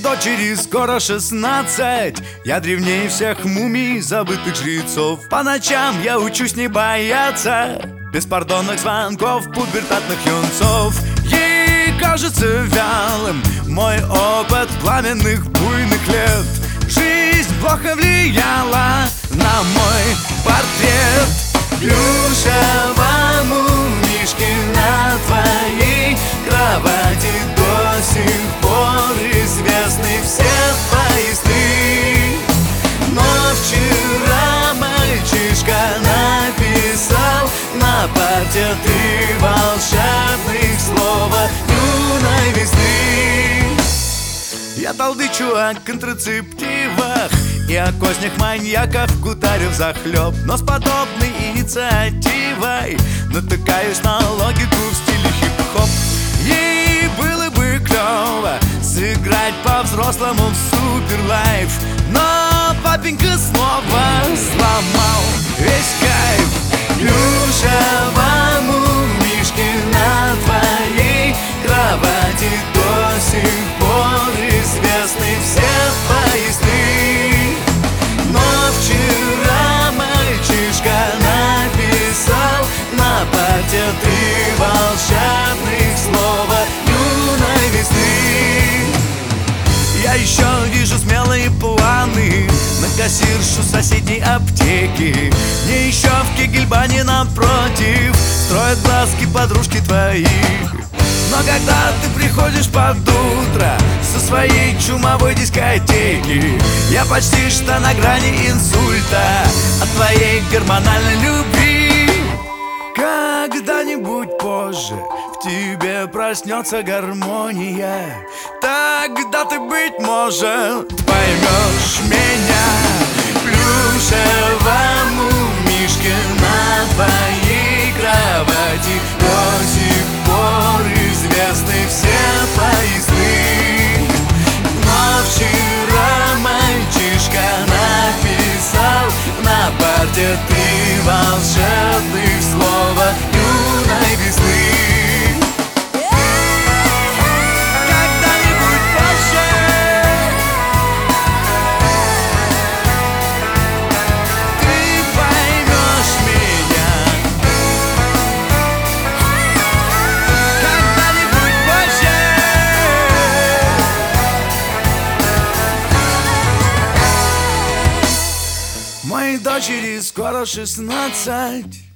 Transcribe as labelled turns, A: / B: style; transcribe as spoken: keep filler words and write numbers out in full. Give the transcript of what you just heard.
A: дочери скоро шестнадцать. Я древнее всех мумий, забытых жрецов. По ночам я учусь не бояться беспардонных звонков пубертатных юнцов. Ей кажется вялым мой опыт пламенных буйных лет. Жизнь плохо влияла на мой портрет. Плюшевому мишке на твоей кровати до сих пор известны все твои сны. Но вчера мальчишка написал на парте три волшебных слова юной весны. Я толдычу о контрацептивах и о кознях маньяков гутарю взахлеб, но с подобной инициативой натыкаюсь на логику в стиле хип-хоп. Ей было бы клево сыграть по-взрослому в суперлайф, но папенька снова сломал весь кайф. Плюшевому мишке на твоей кровати до сих пор известны все твои сны. Но вчера мальчишка написал на парте три волшебных слова юной весны. Я еще вижу смелые планы на кассиршу соседней аптеки. Мне еще в Кегельбане напротив строят глазки подружки твои. Но когда ты приходишь под утро со своей чумовой дискотеки, я почти что на грани инсульта от твоей гормональной любви. Когда-нибудь позже в тебе проснется гармония. Тогда ты, быть может, поймешь меня. Плюшевому мишке на твоей кровати до сих пор известны все твои сны. Но вчера мальчишка написал на парте три волшебных слова юной весны. Моей дочери скоро шестнадцать.